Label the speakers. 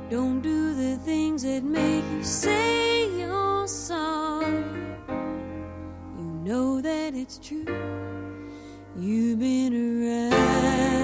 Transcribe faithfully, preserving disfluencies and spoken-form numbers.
Speaker 1: Don't do the things that make you say you're sorry. You know that it's true. You've been around.